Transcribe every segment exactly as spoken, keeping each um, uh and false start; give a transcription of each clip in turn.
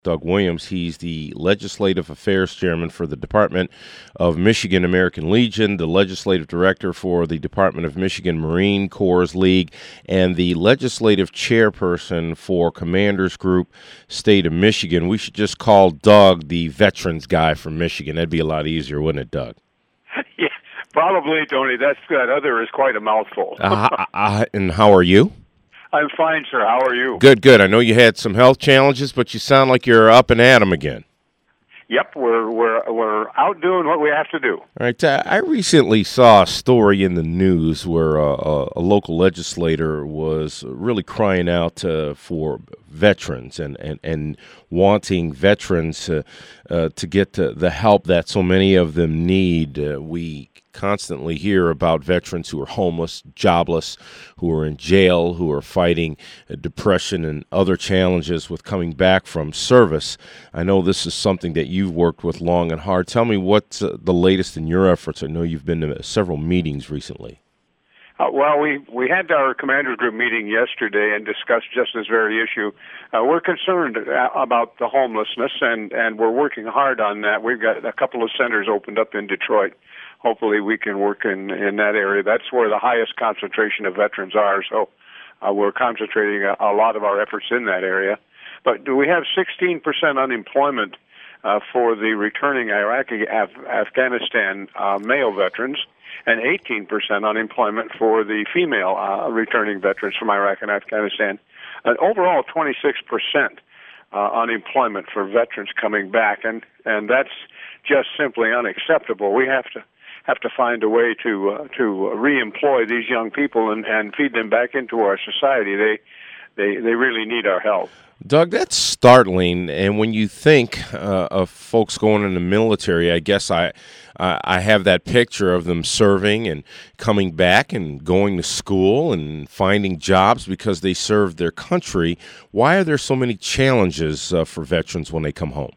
Doug Williams. He's the Legislative Affairs Chairman for the Department of Michigan American Legion, the Legislative Director for the Department of Michigan Marine Corps League, and the Legislative Chairperson for Commanders Group State of Michigan. We should just call Doug the veterans guy from Michigan. That'd be a lot easier, wouldn't it, Doug? Yeah, probably, Tony. That's, that other is quite a mouthful. uh, uh, and how are you? I'm fine, sir. How are you? Good, good. I know you had some health challenges, but you sound like you're up and at 'em again. Yep, we're we're we're out doing what we have to do. All right. Uh, I recently saw a story in the news where uh, a, a local legislator was really crying out uh, for veterans and, and, and wanting veterans uh, uh, to get uh, the help that so many of them need. Uh, we constantly hear about veterans who are homeless, jobless, who are in jail, who are fighting uh, depression and other challenges with coming back from service. I know this is something that you've worked with long and hard. Tell me what's uh, the latest in your efforts. I know you've been to several meetings recently. Uh, well, we, we had our Commanders Group meeting yesterday and discussed just this very issue. Uh, we're concerned about the homelessness, and, and we're working hard on that. We've got a couple of centers opened up in Detroit. Hopefully we can work in, in that area. That's where the highest concentration of veterans are, so uh, we're concentrating a, a lot of our efforts in that area. But do we have sixteen percent unemployment uh, for the returning Iraqi, Af- Afghanistan uh, male veterans, and eighteen percent unemployment for the female uh, returning veterans from Iraq and Afghanistan. And overall, twenty-six percent uh, unemployment for veterans coming back, and, and that's just simply unacceptable. We have to have to find a way to uh, to reemploy these young people and, and feed them back into our society. They they they really need our help. Doug, that's startling. And when you think uh, of folks going in the military, I guess I uh, I have that picture of them serving and coming back and going to school and finding jobs because they served their country. Why are there so many challenges uh, for veterans when they come home?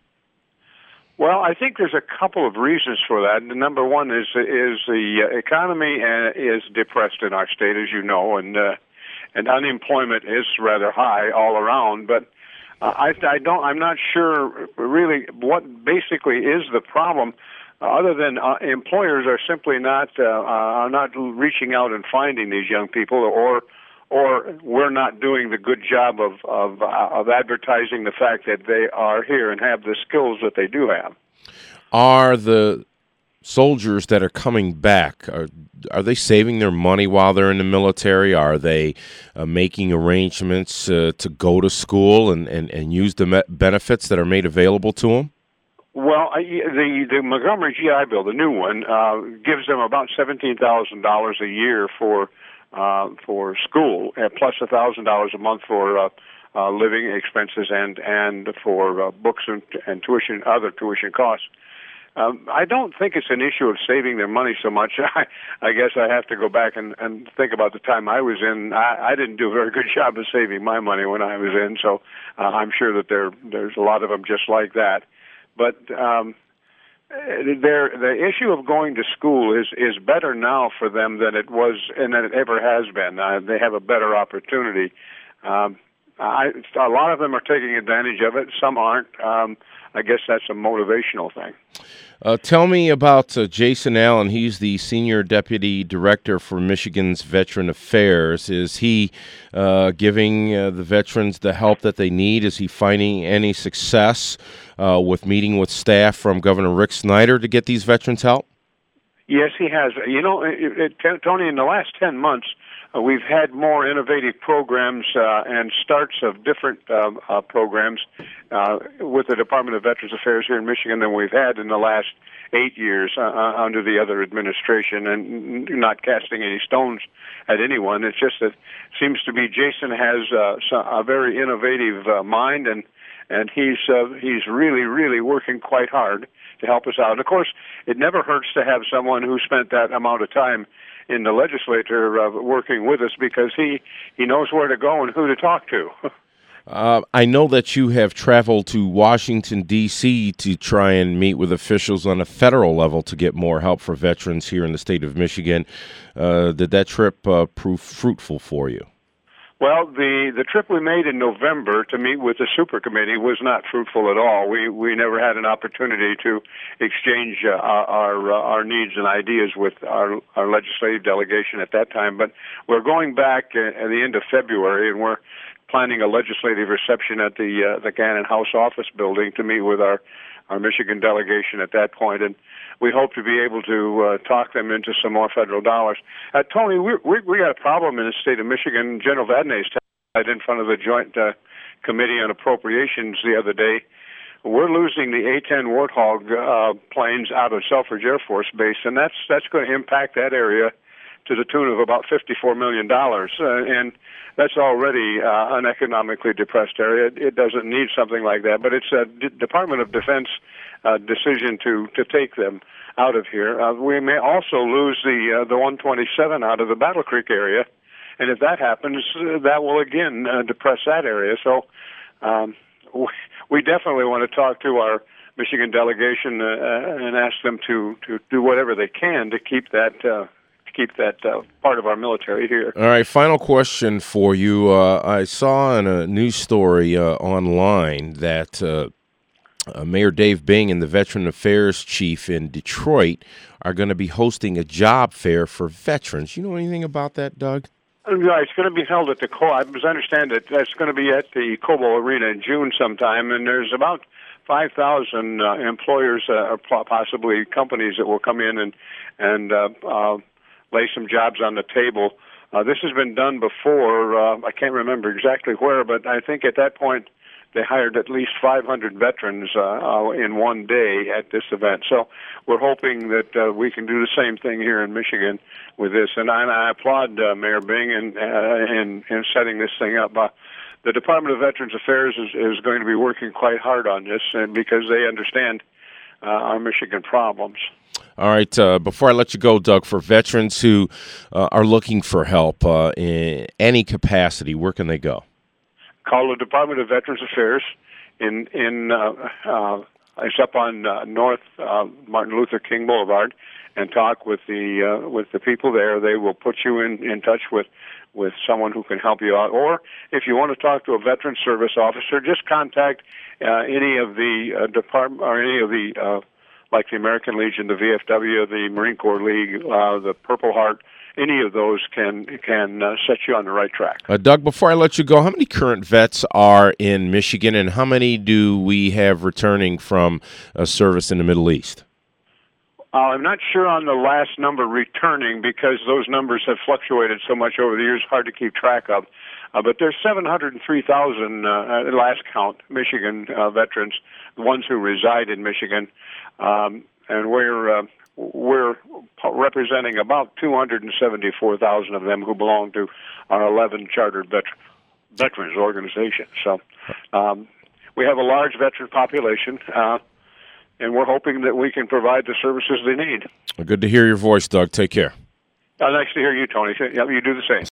Well, I think there's a couple of reasons for that. Number one is is the economy is depressed in our state, as you know, and uh, and unemployment is rather high all around. But uh, I, I don't. I'm not sure really what basically is the problem, uh, other than uh, employers are simply not uh, are not reaching out and finding these young people, or or we're not doing the good job of of, uh, of advertising the fact that they are here and have the skills that they do have. Are the soldiers that are coming back, are, are they saving their money while they're in the military? Are they uh, making arrangements uh, to go to school and, and, and use the me- benefits that are made available to them? Well, the the Montgomery G I Bill, the new one, uh, gives them about seventeen thousand dollars a year for Uh, for school, uh, plus a thousand dollars a month for uh, uh, living expenses and and for uh, books and, and tuition, other tuition costs. Um, I don't think it's an issue of saving their money so much. I, I guess I have to go back and, and think about the time I was in. I, I didn't do a very good job of saving my money when I was in, so uh, I'm sure that there there's a lot of them just like that. But um, There, the issue of going to school is, is better now for them than it was and than it ever has been. Uh, they have a better opportunity. Um, I, a lot of them are taking advantage of it. Some aren't. Um, I guess that's a motivational thing. Uh, tell me about uh, Jason Allen. He's the Senior Deputy Director for Michigan's Veteran Affairs. Is he uh, giving uh, the veterans the help that they need? Is he finding any success uh, with meeting with staff from Governor Rick Snyder to get these veterans help? Yes, he has. You know, it, it, Tony, in the last ten months, uh, we've had more innovative programs uh, and starts of different uh, uh, programs uh, with the Department of Veterans Affairs here in Michigan than we've had in the last eight years uh, uh, under the other administration, and not casting any stones at anyone. It's just that it seems to be Jason has uh, a very innovative uh, mind, and and he's uh, he's really, really working quite hard to help us out. And of course, it never hurts to have someone who spent that amount of time in the legislature uh, working with us, because he, he knows where to go and who to talk to. uh, I know that you have traveled to Washington, D C to try and meet with officials on a federal level to get more help for veterans here in the state of Michigan. Uh, did that trip uh, prove fruitful for you? Well, the, the trip we made in November to meet with the super committee was not fruitful at all. We we never had an opportunity to exchange uh, our our, uh, our needs and ideas with our our legislative delegation at that time. But we're going back uh, at the end of February, and we're planning a legislative reception at the uh, the Gannon House office building to meet with our our Michigan delegation at that point, and we hope to be able to uh, talk them into some more federal dollars. Uh, Tony, we, we we got a problem in the state of Michigan. General Vadnais testified in front of the Joint uh, Committee on Appropriations the other day. We're losing the A ten Warthog uh, planes out of Selfridge Air Force Base, and that's that's going to impact that area to the tune of about fifty-four million dollars, uh, and that's already uh, an economically depressed area. It, it doesn't need something like that, but it's a D- Department of Defense uh, decision to, to take them out of here. Uh, we may also lose the uh, the one twenty-seven out of the Battle Creek area, and if that happens, uh, that will again uh, depress that area. So um, we definitely want to talk to our Michigan delegation uh, and ask them to, to do whatever they can to keep that uh, keep that uh, part of our military here. All right, final question for you. Uh, I saw in a news story uh, online that uh, uh, Mayor Dave Bing and the Veteran Affairs Chief in Detroit are going to be hosting a job fair for veterans. You know anything about that, Doug? Yeah, it's going to be held at the Co. I understand that that's going to be at the Cobo Arena in June sometime, and there's about five thousand uh, employers uh, or possibly companies that will come in and and uh, uh, lay some jobs on the table. Uh, this has been done before. Uh, I can't remember exactly where, but I think at that point they hired at least five hundred veterans uh, uh, in one day at this event. So we're hoping that uh, we can do the same thing here in Michigan with this. And I, and I applaud uh, Mayor Bing in, uh, in, in setting this thing up. Uh, the Department of Veterans Affairs is, is going to be working quite hard on this and because they understand uh, our Michigan problems. All right. Uh, before I let you go, Doug, for veterans who uh, are looking for help uh, in any capacity, where can they go? Call the Department of Veterans Affairs. In in uh, uh, it's up on uh, North uh, Martin Luther King Boulevard, and talk with the uh, with the people there. They will put you in, in touch with with someone who can help you out. Or if you want to talk to a veteran service officer, just contact uh, any of the uh, department or any of the uh, like the American Legion, the V F W, the Marine Corps League, uh, the Purple Heart. Any of those can can uh, set you on the right track. Uh, Doug, before I let you go, how many current vets are in Michigan, and how many do we have returning from a service in the Middle East? Uh, I'm not sure on the last number returning because those numbers have fluctuated so much over the years, hard to keep track of. Uh, but there's seven hundred three thousand, uh, at last count, Michigan uh, veterans, the ones who reside in Michigan, um, and we're uh, we're representing about two hundred seventy-four thousand of them who belong to our eleven chartered vet- veterans organizations. So um, we have a large veteran population, uh, and we're hoping that we can provide the services they need. Good to hear your voice, Doug. Take care. Uh, nice to hear you, Tony. You do the same.